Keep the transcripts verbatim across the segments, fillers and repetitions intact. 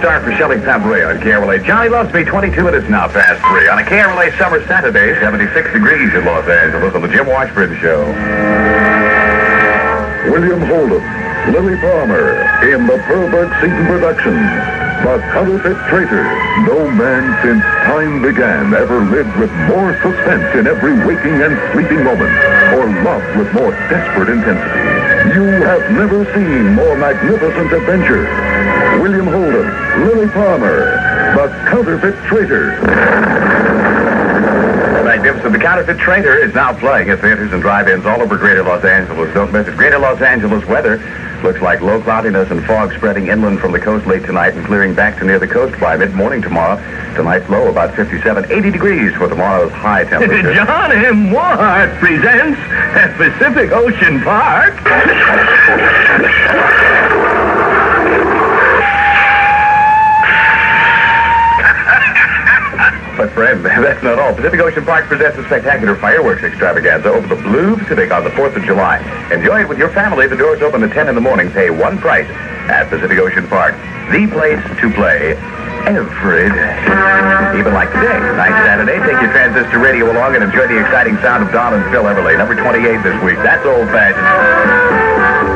start for Shelley Fabre on K R L A. Johnny Loves Me, twenty-two minutes now past three. On a K R L A summer Saturday, seventy-six degrees in Los Angeles on the Jim Washburn Show. William Holden, Lily Palmer in the Pearlberg season production. The Counterfeit Traitor. No man since time began ever lived with more suspense in every waking and sleeping moment, or loved with more desperate intensity. You have never seen more magnificent adventure. William Holden, Lily Palmer, The Counterfeit Traitor. The magnificent The Counterfeit Traitor is now playing at theaters and drive-ins all over Greater Los Angeles. Don't miss it. Greater Los Angeles weather looks like low cloudiness and fog spreading inland from the coast late tonight and clearing back to near the coast by mid-morning tomorrow. Tonight's low about fifty-seven, eighty degrees for tomorrow's high temperature. John M. Ward presents Pacific Ocean Park. But friend, that's not all. Pacific Ocean Park presents a spectacular fireworks extravaganza over the Blue Pacific on the fourth of July. Enjoy it with your family. The doors open at ten in the morning. Pay one price at Pacific Ocean Park. The place to play every day. Even like today, nice Saturday. Take your transistor radio along and enjoy the exciting sound of Don and Phil Everly. Number twenty-eight this week. That's old-fashioned.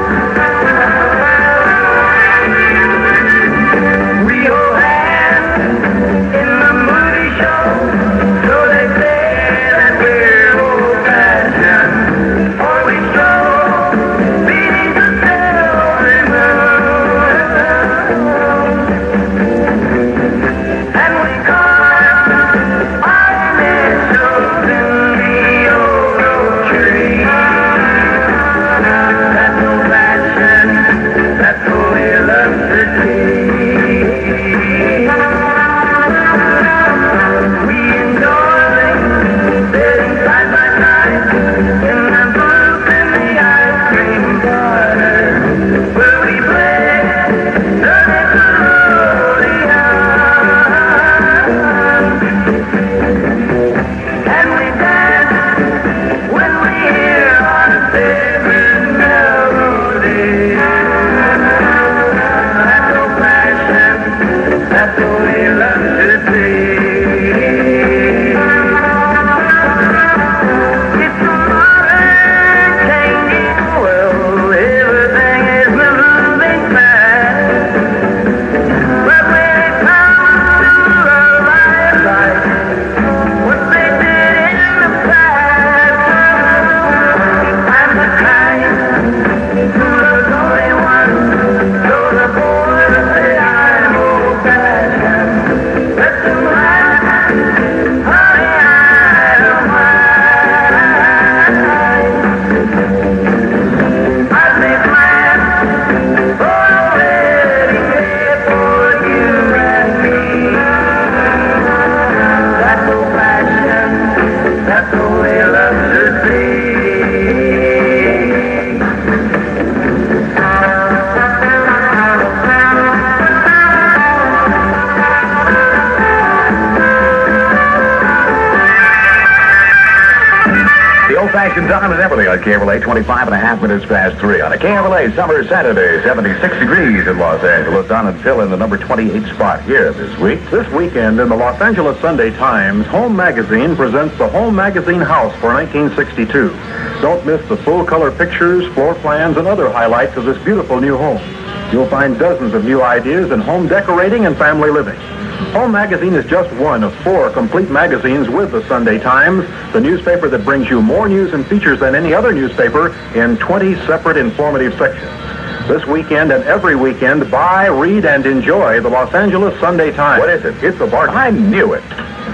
Old-fashioned Don and Everly on K R L A, twenty-five and a half minutes past three. On a K R L A summer Saturday, seventy-six degrees in Los Angeles. Don and Phil in the number twenty-eight spot here this week. This weekend in the Los Angeles Sunday Times, Home Magazine presents the Home Magazine House for nineteen sixty-two. Don't miss the full-color pictures, floor plans, and other highlights of this beautiful new home. You'll find dozens of new ideas in home decorating and family living. Home Magazine is just one of four complete magazines with the Sunday Times, the newspaper that brings you more news and features than any other newspaper in twenty separate informative sections. This weekend and every weekend, buy, read, and enjoy the Los Angeles Sunday Times. What is it? It's a bargain. I knew it.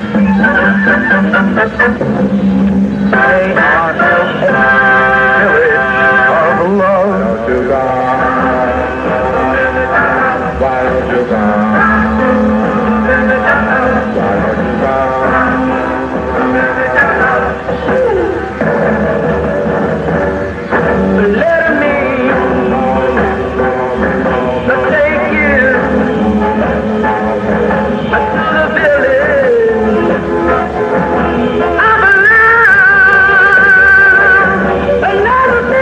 Of love. Why don't you come? Another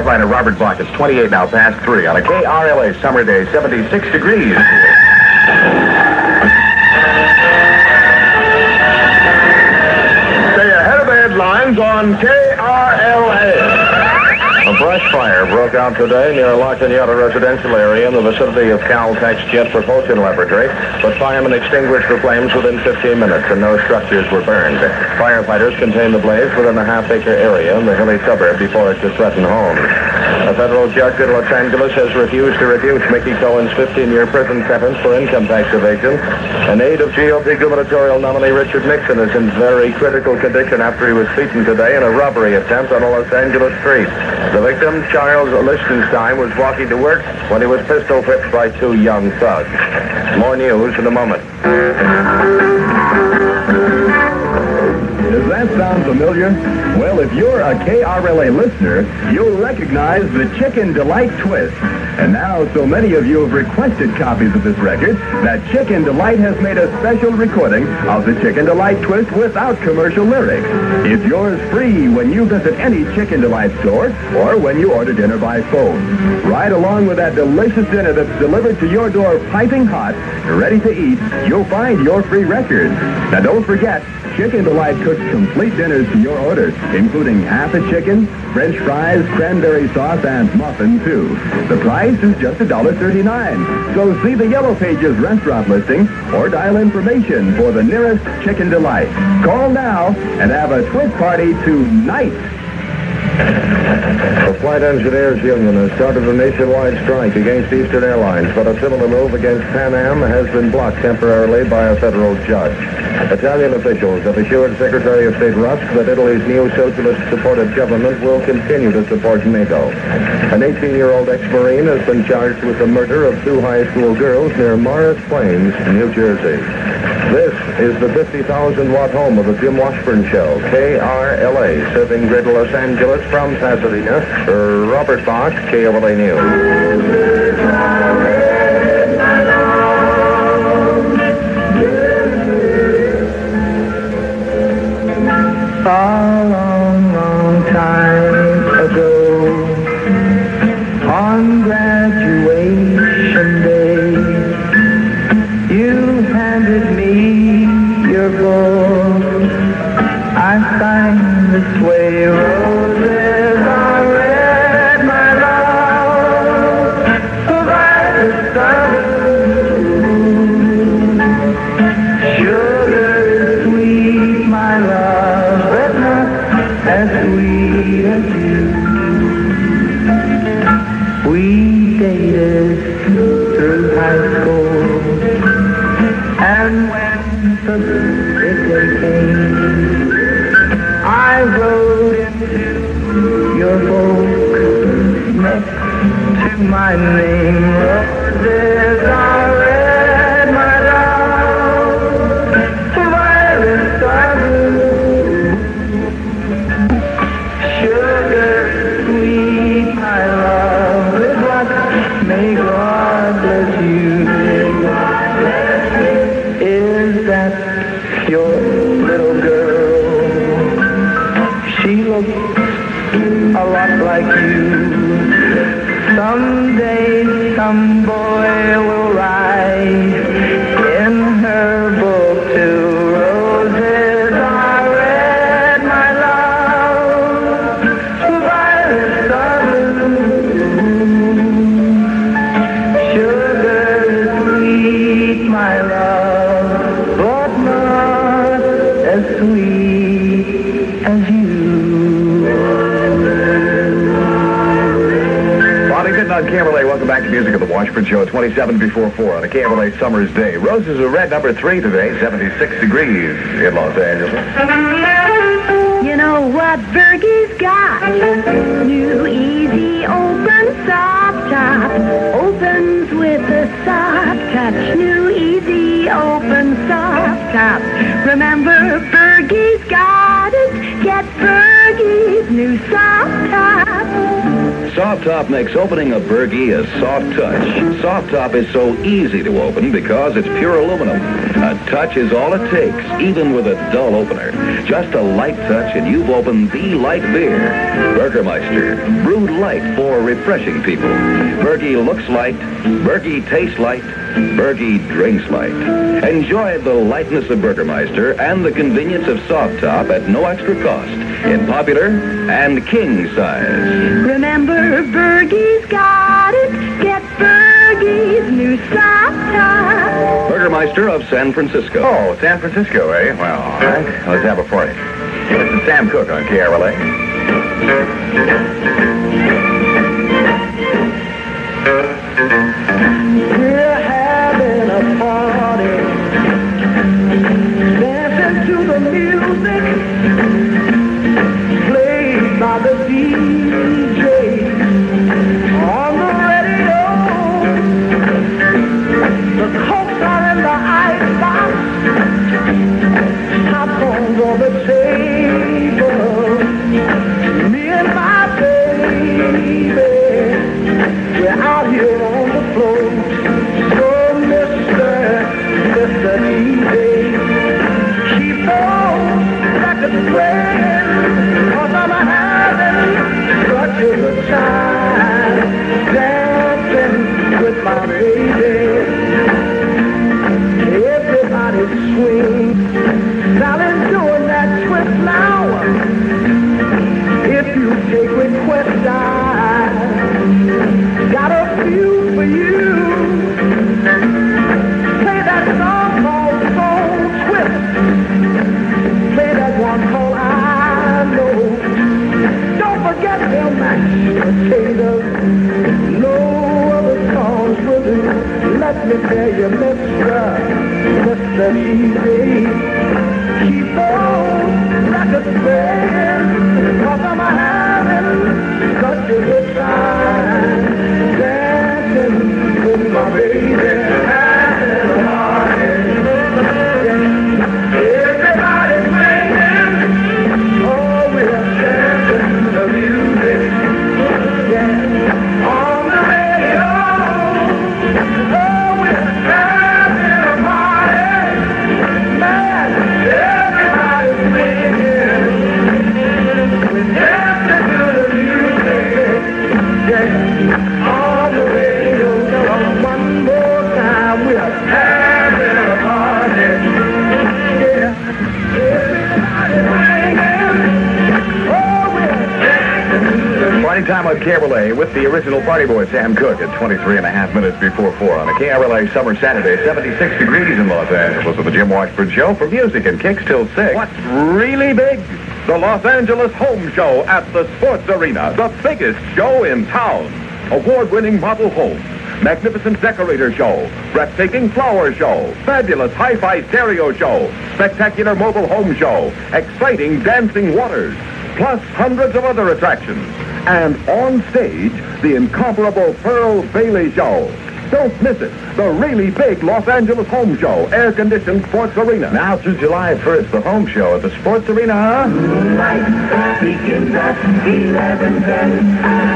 finder Robert Bach. It's twenty-eight now past three on a K R L A summer day, seventy-six degrees. Stay ahead of the headlines on K R L A. A brush fire broke out today near a La Cañada residential area in the vicinity of Caltech's Jet Propulsion Laboratory, but firemen extinguished the flames within fifteen minutes and no structures were burned. Firefighters contained the blaze within a half-acre area in the hilly suburb before it could threaten homes. A federal judge in Los Angeles has refused to reduce Mickey Cohen's fifteen-year prison sentence for income tax evasion. An aide of G O P gubernatorial nominee Richard Nixon is in very critical condition after he was beaten today in a robbery attempt on a Los Angeles street. The victim, Charles Lichtenstein, was walking to work when he was pistol whipped by two young thugs. More news in a moment. Does that sound familiar? Well, if you're a K R L A listener, you'll recognize the Chicken Delight Twist. And now, so many of you have requested copies of this record that Chicken Delight has made a special recording of the Chicken Delight Twist without commercial lyrics. It's yours free when you visit any Chicken Delight store or when you order dinner by phone. Right along with that delicious dinner that's delivered to your door piping hot, ready to eat, you'll find your free record. Now, don't forget, Chicken Delight cooks complete dinners to your order, including half a chicken, French fries, cranberry sauce, and muffin, too. The price is just one dollar thirty-nine. So see the Yellow Pages restaurant listing or dial information for the nearest Chicken Delight. Call now and have a twist party tonight. The Flight Engineers Union has started a nationwide strike against Eastern Airlines, but a similar move against Pan Am has been blocked temporarily by a federal judge. Italian officials have assured Secretary of State Rusk that Italy's new socialist-supported government will continue to support NATO. An eighteen-year-old ex-Marine has been charged with the murder of two high school girls near Morris Plains, New Jersey. This is the fifty thousand watt home of the Jim Washburn Show, K R L A, serving Greater Los Angeles from Pasadena. Robert Bach, K R L A News. A long, long time ago, on graduation day, you handed me your book. I signed this way, roses are red, my love, the violets are blue. Sugar is sweet, my love, but not as sweet as you. We dated through high school, and when the big day came, I wrote into your book next to my name. Roses are red, my love, violets are blue. Sugar sweet, my love, is what may God bless you. Is that your little girl? She looks a lot like you. Someday some boy will write in her book too. Roses are red, my love, violets are blue. Sugar is sweet, my love, but not as sweet as you. Boddington on K R L A. Welcome back to Music of the Washburn Show. twenty-seven before four on a K R L A summer's day. Roses are red, number three today, seventy-six degrees in Los Angeles. You know what Bergie's got? New easy open soft top. Opens with a soft touch. New easy open soft top. Remember, Bergie's got it. Get Bergie's new soft top. Soft Top makes opening a Bergie a soft touch. Soft Top is so easy to open because it's pure aluminum. A touch is all it takes, even with a dull opener. Just a light touch and you've opened the light beer. Burgermeister, brewed light for refreshing people. Bergie looks light, Bergie tastes light, Bergie drinks light. Enjoy the lightness of Burgermeister and the convenience of Soft Top at no extra cost in popular and king size. Remember, Bergie's got it. Get Bergie's new Soft Top. Burgermeister of San Francisco. Oh, San Francisco, eh? Well, all right. Let's have a party. This is Sam Cooke on K R L A. We're having a party, dancing to the music played by the D J on the radio. The cokes are in the icebox, popcorn's on the table. Me and my baby, we're out here on the floor. So Mister, Mister D J, keep on records playing, 'cause I'm having such a good time dancing with my baby. Everybody swing, darling, doing that twist now. If you take requests, I got a few for you. Play that song called Soul Twist. Play that one called I Know. Don't forget them mashed potatoes. No other songs will do. Let me tell you, Mister, Mister D J, keep on records playing, 'cause I'm having such a good time dancing with my baby. Having a party. Everybody's singing. Oh, we're dancing to the music. Yeah. On the radio. Oh, we're having a party. Man, everybody's singing. We're dancing to the music. Yeah. On the radio. One more time. We're having a party. Yeah. Everybody's singing. Oh, we're dancing to the Party time on K R L A with the original party boy, Sam Cooke, at twenty-three and a half minutes before four on a K R L A summer Saturday, seventy-six degrees in Los Angeles with the Jim Washburn Show for music and kicks till six. What's really big? The Los Angeles Home Show at the Sports Arena, the biggest show in town. Award-winning model homes, magnificent decorator show, breathtaking flower show, fabulous hi-fi stereo show, spectacular mobile home show, exciting dancing waters, plus hundreds of other attractions. And on stage, the incomparable Pearl Bailey Show. Don't miss it. The really big Los Angeles Home Show, air-conditioned Sports Arena. Now through July first, the home show at the Sports Arena, huh? Light begins at eleven ten.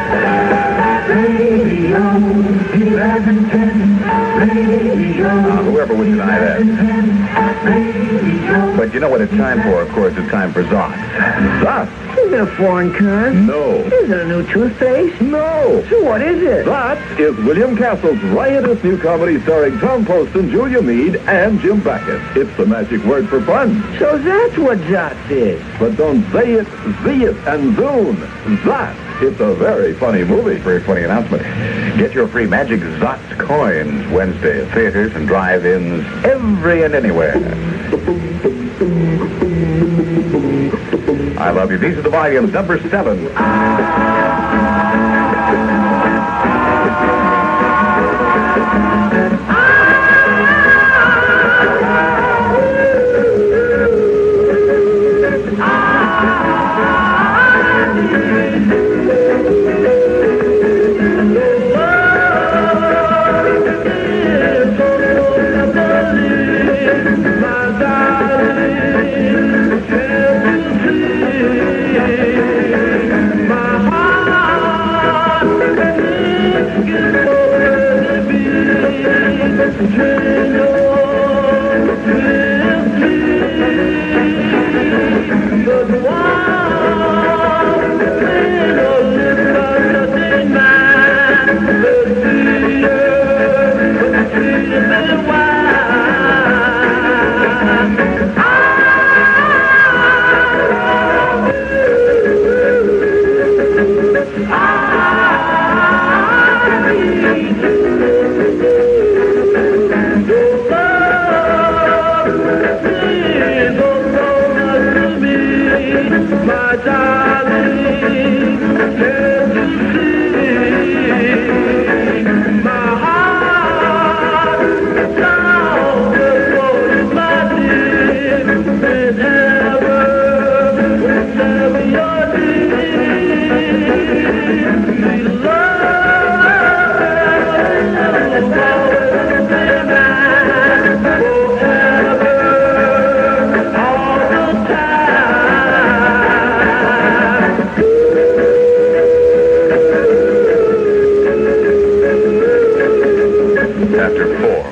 Radio eleven ten. Radio. Uh, whoever would deny that. Radio. But you know what it's time for, of course. It's time for Zot. Zot? Is it a foreign current? No. Is it a new toothpaste? No. So what is it? That is William Castle's riotous new comedy starring Tom Poston, Julia Mead, and Jim Backus. It's the magic word for fun. So that's what Zot is. But don't say it, see it, and zoom. That. It's a very funny movie. Very funny announcement. Get your free Magic Zots coins Wednesday at theaters and drive-ins every and anywhere. I love you. These are the volumes. Number seven.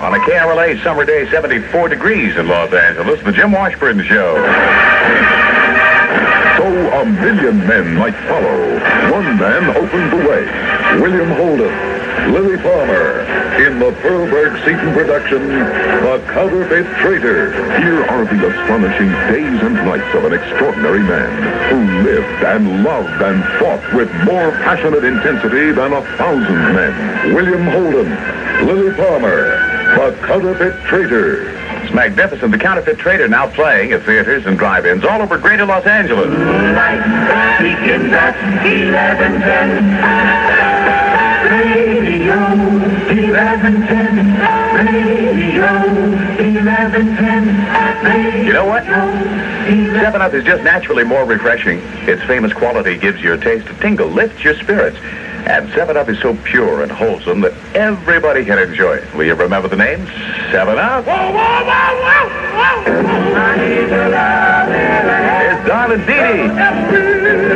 On a K R L A summer day, seventy-four degrees in Los Angeles, the Jim Washburn Show. So a million men might follow. One man opened the way. William Holden, Lily Palmer, in the Pearlberg Seaton production, The Counterfeit Traitor. Here are the astonishing days and nights of an extraordinary man who lived and loved and fought with more passionate intensity than a thousand men. William Holden, Lily Palmer, The Counterfeit Traitor. It's magnificent. The Counterfeit Traitor now playing at theaters and drive-ins all over greater Los Angeles. Light begins at eleven ten. Radio eleven ten. Radio eleven ten. You know what? seven up is just naturally more refreshing. Its famous quality gives your taste a tingle, lifts your spirits. And seven up is so pure and wholesome that everybody can enjoy it. Will you remember the name? seven up. Whoa, whoa, whoa, whoa, whoa. It's Don and Dee Dee.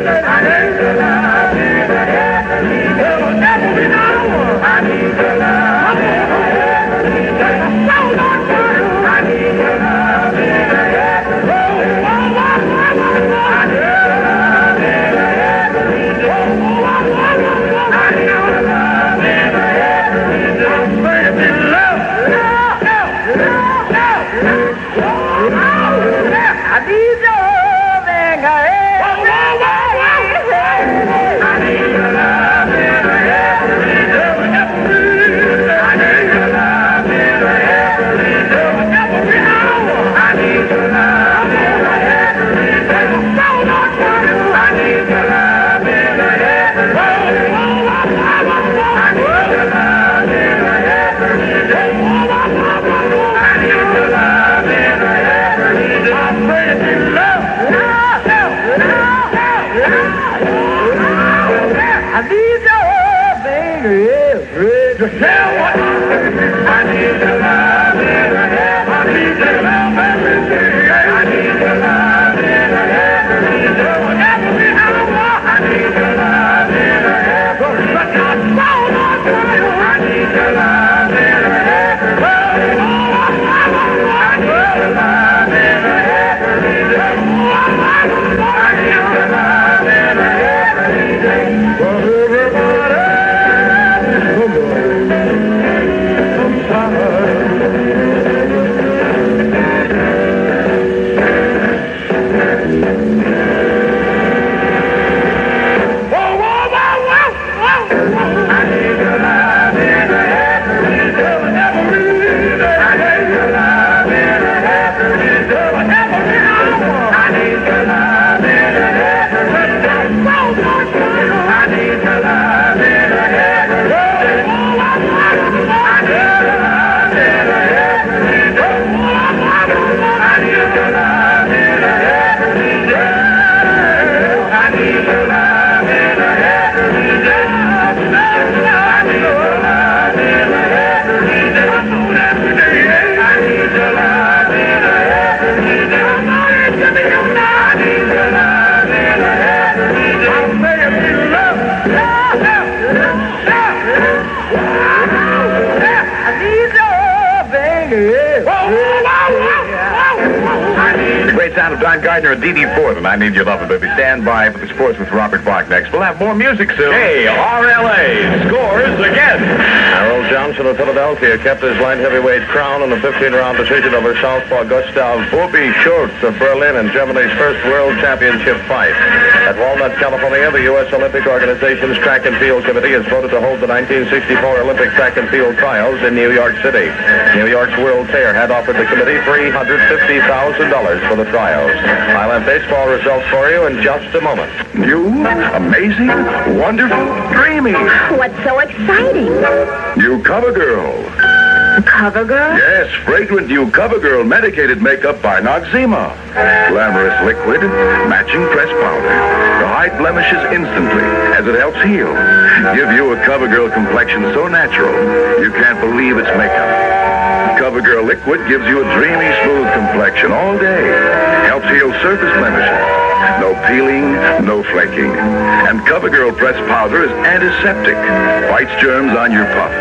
Don Gardner and Dee Dee Ford, and I Need Your Lovin', Baby. Stand by for the sports with Robert Bach next. We'll have more music soon. K R L A scores again. Harold Johnson of Philadelphia kept his light heavyweight crown in the fifteen-round decision over Southpaw Gustav Bobby Schultz of Berlin in Germany's first World Championship fight. At Walnut, California, the U S Olympic Organization's Track and Field Committee has voted to hold the nineteen sixty-four Olympic Track and Field Trials in New York City. New York's World Fair had offered the committee three hundred fifty thousand dollars for the trials. I'll have baseball results for you in just a moment. New, amazing, wonderful, dreamy. What's so exciting? New CoverGirl. CoverGirl? Yes, fragrant new CoverGirl medicated makeup by Noxzema. Glamorous liquid, matching press powder. To hide blemishes instantly as it helps heal. Give you a CoverGirl complexion so natural, you can't believe it's makeup. CoverGirl liquid gives you a dreamy, smooth complexion all day. Helps heal surface blemishes. No peeling, no flaking. And CoverGirl press powder is antiseptic. Fights germs on your puff.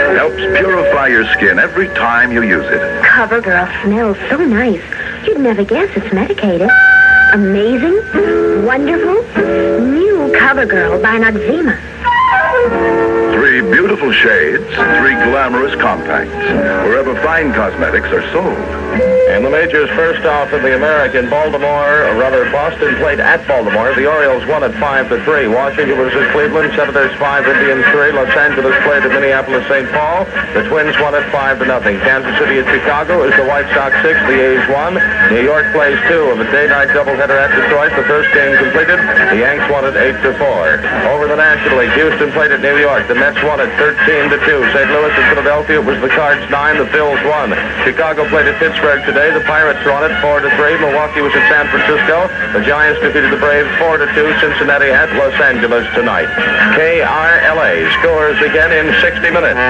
Helps purify your skin every time you use it. CoverGirl smells so nice. You'd never guess it's medicated. Amazing, wonderful, new CoverGirl by Noxzema. Three beautiful shades, three glamorous compacts. Wherever fine cosmetics are sold. And the majors first off in the American, Baltimore, or rather Boston played at Baltimore. The Orioles won at five to three. Washington was at Cleveland, Senators five, Indians three. Los Angeles played at Minneapolis, Saint Paul. The Twins won at five to nothing. Kansas City at Chicago is the White Sox six, the A's one. New York plays two of a day-night doubleheader at Detroit. The first game completed. The Yanks won at eight to four. Over the National League, Houston played at New York. The Mets won at thirteen to two. Saint Louis and Philadelphia, it was the Cards nine, the Phils one. Chicago played at Pittsburgh today. The Pirates won it four to three. Milwaukee was at San Francisco. The Giants defeated the Braves four to two. Cincinnati at Los Angeles tonight. K R L A scores again in sixty minutes.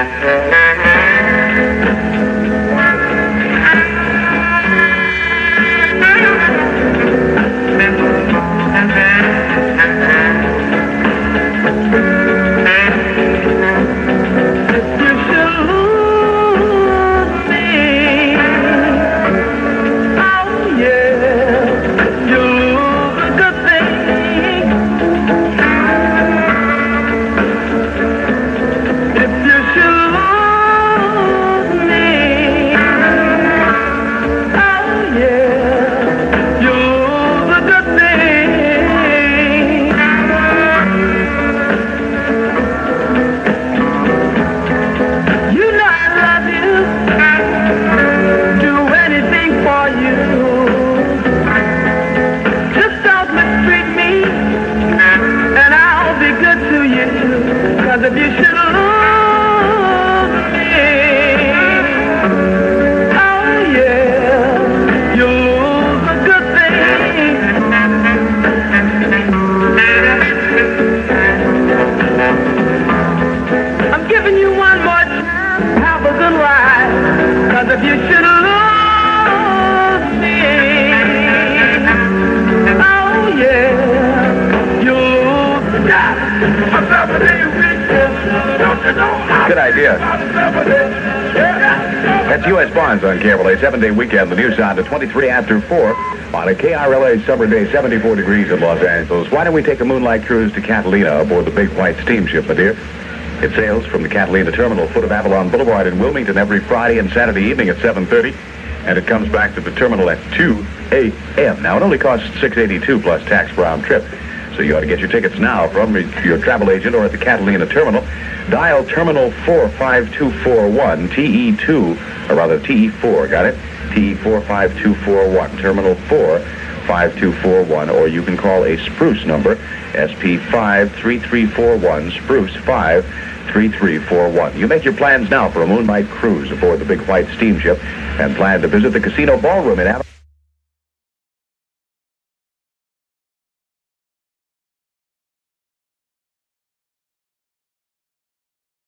Good idea. That's U S Barnes on K R L A, seven-day weekend. The news on to twenty-three after four on a K R L A summer day, seventy-four degrees in Los Angeles. Why don't we take a moonlight cruise to Catalina aboard the big white steamship, my dear? It sails from the Catalina terminal, foot of Avalon Boulevard in Wilmington every Friday and Saturday evening at seven thirty, and it comes back to the terminal at two a m Now, it only costs six eighty-two plus tax per round trip. So you ought to get your tickets now from your travel agent or at the Catalina terminal. Dial Terminal four five two four one, T E two, or rather T E four, got it? T E four five two four one, Terminal four five two four one, or you can call a Spruce number, S P five three three four one, Spruce five three three four one. You make your plans now for a moonlight cruise aboard the big white steamship and plan to visit the casino ballroom in Avalon.